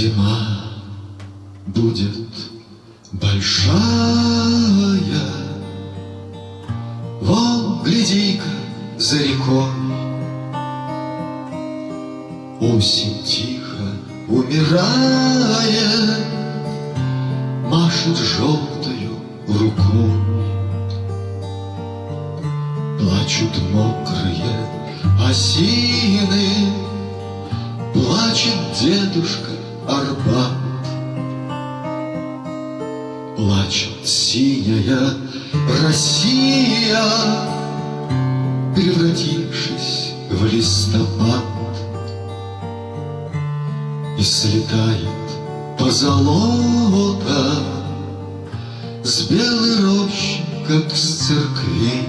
зима будет большая. Вон, гляди-ка, за рекой осень тихо умирая машет желтою рукой. Плачут мокрые осины, плачет дедушка Арбат. Плачет синяя Россия, превратившись в листопад. И слетает позолота с белой рощи, как с церквей.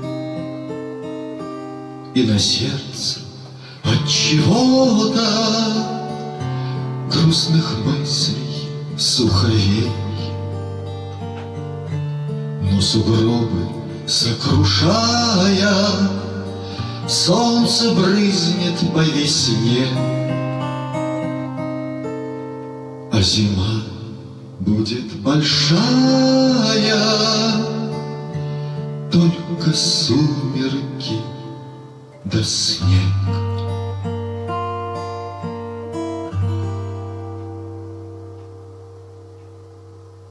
И на сердце отчего-то грустных мыслей суховей. Но сугробы сокрушая, солнце брызнет по весне. А зима будет большая, только сумерки да снег.